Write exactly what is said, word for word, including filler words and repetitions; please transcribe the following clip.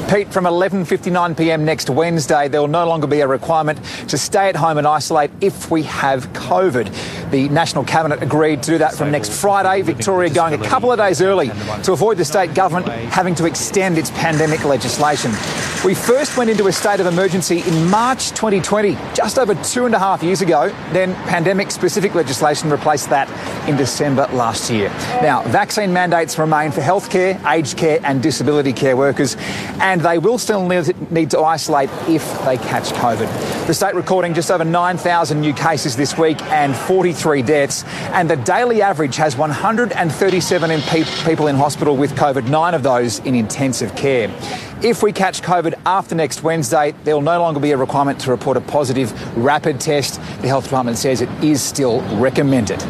Pete, from eleven fifty-nine p m next Wednesday, there will no longer be a requirement to stay at home and isolate if we have COVID. The National Cabinet agreed to do that from next Friday, Victoria going a couple of days early to avoid the state government having to extend its pandemic legislation. We first went into a state of emergency in March twenty twenty, just over two and a half years ago. Then pandemic-specific legislation replaced that in December last year. Now, vaccine mandates remain for healthcare, aged care and disability care workers, and they will still need to isolate if they catch COVID. The state recording just over nine thousand new cases this week and forty-three deaths, and the daily average has one hundred thirty-seven people in hospital with COVID, nine of those in intensive care. If we catch COVID after next Wednesday, there will no longer be a requirement to report a positive rapid test. The health department says it is still recommended.